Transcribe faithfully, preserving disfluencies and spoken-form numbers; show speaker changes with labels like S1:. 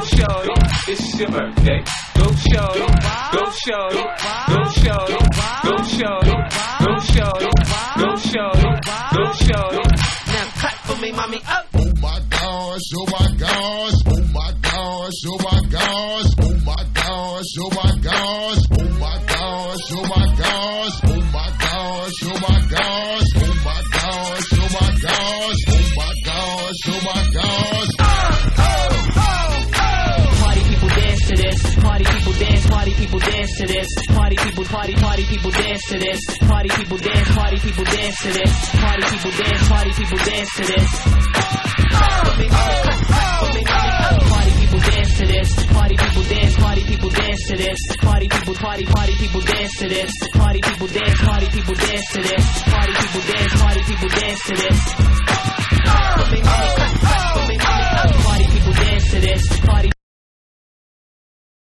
S1: shorty, this is your birthday. Go shorty, go shorty, go shorty, go shorty, go shorty, go shorty, go shorty. Now clap for me, mommy, up.
S2: Oh my gosh, oh my gosh, oh my gosh, oh my gosh, oh my gosh, oh my gosh, oh my gosh, oh my gosh, oh my gosh, oh my gosh, oh my gosh, oh my gosh, oh my gosh, oh my gosh.
S3: Party people dance to this. Party people dance. Party people dance to this. Party people, party, party people dance to this. Party people dance. Party people dance to this. Party people dance. Party people dance to this. Party people dance to this. Party people dance. Party people dance to this. Party people, party, party people dance to this. Party people dance. Party people dance to this. Party people dance. Party people dance to this. Party people dance to this.